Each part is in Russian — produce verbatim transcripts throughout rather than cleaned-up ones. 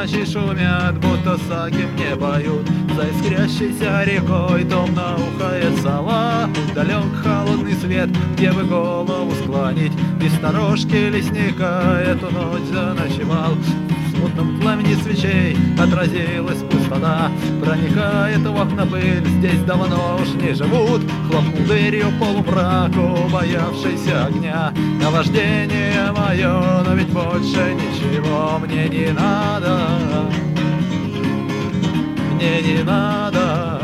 ночи шумят, будто саги мне поют. За искрящейся рекой томно ухает сова. Далек холодный свет, где бы голову склонить. Без сторожки лесника эту ночь заночевал. В смутном пламени свечей отразилась пустота. Проникает в окна пыль, здесь давно уж не живут. Хлопнул дверью полумраку, боявшийся огня. Наваждение мое, но ведь больше ничего мне не надо. Мне не надо.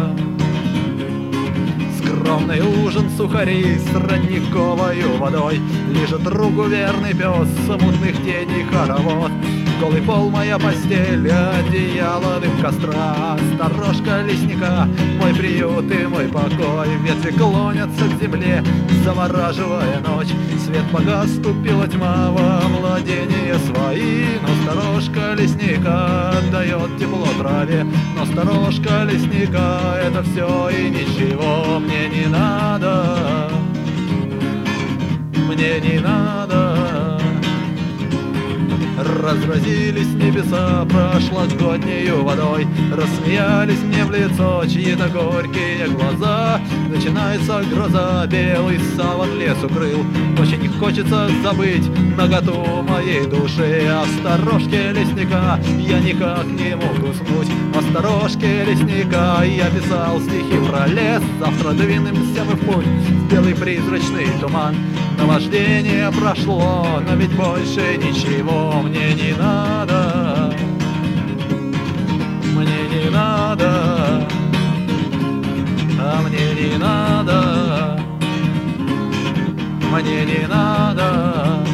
Скромный ужин сухари с родниковою водой. Лежит руку верный пес, смутных теней хоровод. Голый пол моя постель, одеяло, дым костра. Сторожка лесника, мой приют и мой покой. Ветви клонятся к земле, завораживая ночь. Свет погас, ступила тьма во владения свои. Но сторожка лесника отдает тепло траве. Но сторожка лесника — это все и ничего мне не надо. Мне не надо. Разразились небеса прошлогоднею водой. Рассмеялись мне в лицо чьи-то горькие глаза. Начинается гроза, белый саван лес укрыл. Очень хочется забыть наготу моей души. О сторожке лесника я никак не мог уснуть. О сторожке лесника я писал стихи про лес. Завтра двинемся мы в путь в белый призрачный туман. Наваждение прошло, но ведь больше ничего мне не надо. Мне не надо. А мне не надо. Мне не надо.